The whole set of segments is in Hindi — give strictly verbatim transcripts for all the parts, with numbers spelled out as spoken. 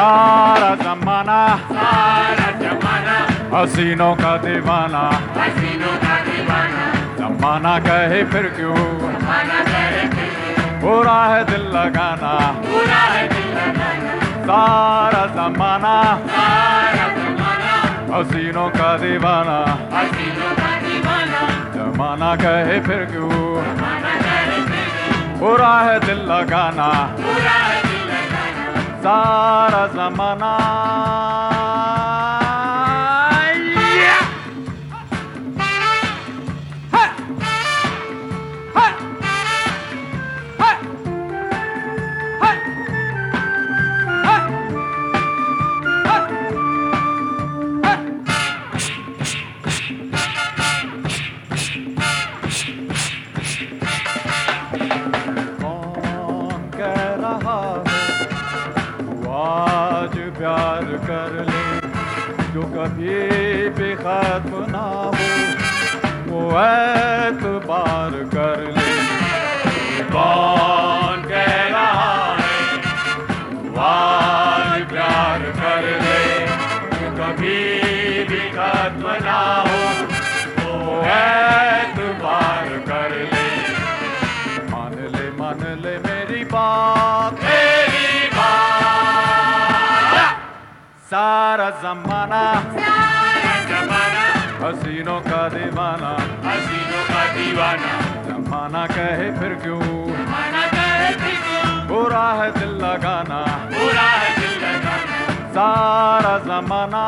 सारा जमाना सारा जमाना हसीनों का दीवाना, हसीनों का दीवाना, जमाना कहे फिर क्यों, जमाना कहे फिर क्यों, बुरा है दिल लगाना, बुरा है दिल लगाना, सारा जमाना सारा जमाना हसीनों का दीवाना, हसीनों का दीवाना, जमाना कहे फिर क्यों, जमाना कहे फिर क्यों, बुरा है दिल लगाना, बुरा है दिल लगाना, सारा जमाना। आज प्यार कर ले जो कभी भी खत्म ना हो, वो एतबार कर ले। कौन कह रहा है आज प्यार कर ले जो कभी भी खत्म ना हो, वो एतबार कर ले। मान ले मान ले मेरी बात, मेरी बात, सारा जमाना सारा जमाना हसीनों का दीवाना, हसीनों का दीवाना, जमाना कहे फिर क्यों, जमाना कहे फिर क्यों, बुरा है दिल लगाना, बुरा है दिल लगाना, सारा जमाना।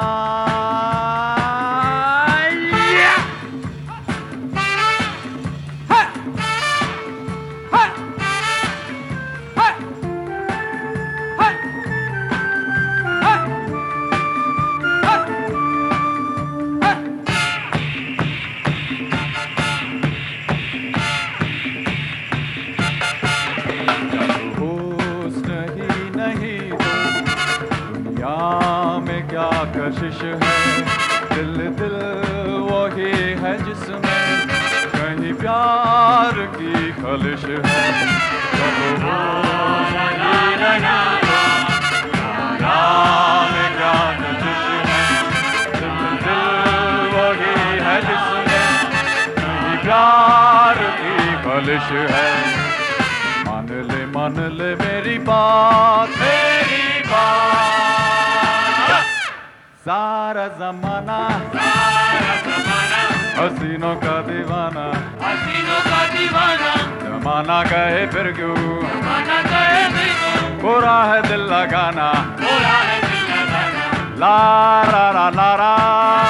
क्या कशिश है, दिल दिल वही है जिसमें कहीं प्यार की खलिश है। जब होश नहीं रहा, में क्या कशिश है, दिल दिल वही है जिसमें कहीं प्यार की खलिश है। मान ले मान ले मेरी बात, मेरी बात, सारा जमाना सारा जमाना हसीनों का दीवाना, हसीनों का दीवाना, जमाना कहे फिर क्यों, जमाना कहे फिर क्यों, बुरा है दिल लगाना, बुरा है दिल लगाना, ला रा रा ला रा।